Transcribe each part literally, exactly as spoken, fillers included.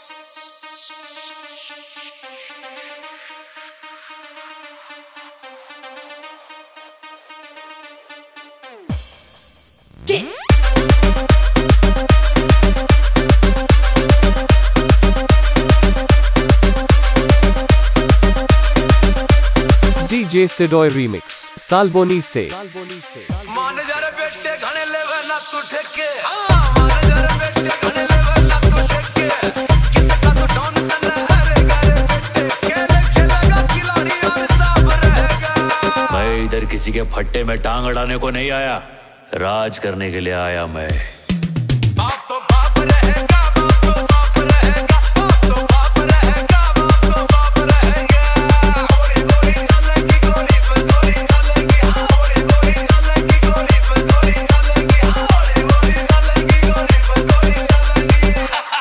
DJ सिडोय remix Salboni से मान जरे बेटे घने लेवे ना तू ठेके मान जरे बेटे घने लेवे ना तू ठेके कितना तो डॉन तने हरे गरे बेटे खेले खेलेगा खिलाड़ी और सब रहेगा। मैं इधर किसी के फट्टे में टांग अड़ाने को नहीं आया, राज करने के लिए आया मैं। बाप तो बाप रहेगा, बाप तो बाप रहेगा, बाप तो बाप रहेगा, बाप तो बाप रहेगा। गोली गोली चलेगी, गोली पे गोली चलेगी, गोली गोली चलेगी, गोली पे गोली चलेगी, गोली गोली चलेगी, गोली पे गोली चलेगी।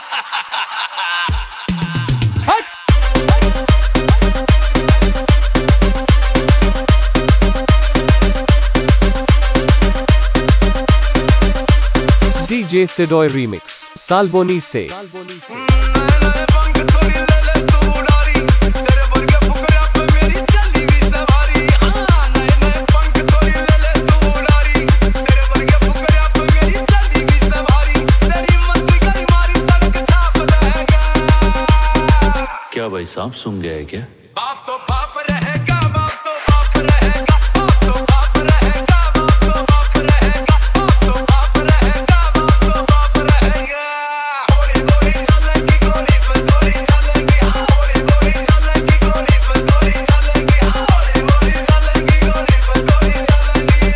डीजे सिडोय रीमिक्स सालबोनी से क्या भाई सांप सूंघ गया है क्या? बाप तो बाप रहेगा, बाप तो बाप रहेगा, बाप तो बाप रहेगा, बाप तो बाप रहेगा, बाप तो बाप रहेगा, बाप तो बाप रहेगा। गोली गोली चलेगी, गोली पे गोली चलेगी, गोली गोली चलेगी, गोली पे गोली चलेगी, गोली गोली चलेगी, गोली पे गोली चलेगी।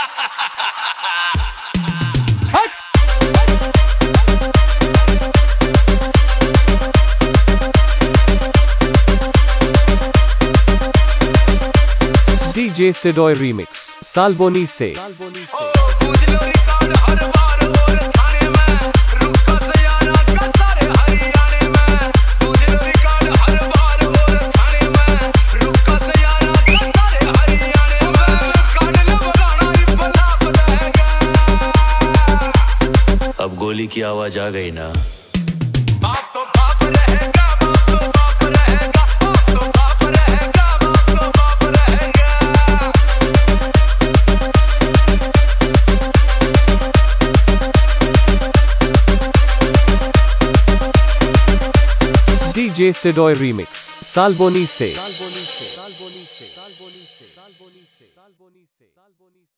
डीजे सिडोय रीमिक्स सालबोनी से ओ पूछ लो रिकॉर्ड हर बार और थाने में रुका सयारा का सारे हरियाणे में। पूछ लो रिकॉर्ड हर बार और थाने में रुका सयारा का सारे हरियाणे में। काट लो बगाना ही भला पड़ेगा। अब गोली की आवाज आ गई ना। बाप तो बाप रहेगा, बाप तो बाप रहेगा, बाप तो बाप रहेगा, बाप तो बाप रहेगा। डीजे सिडोय रीमिक्स सालबोनी से।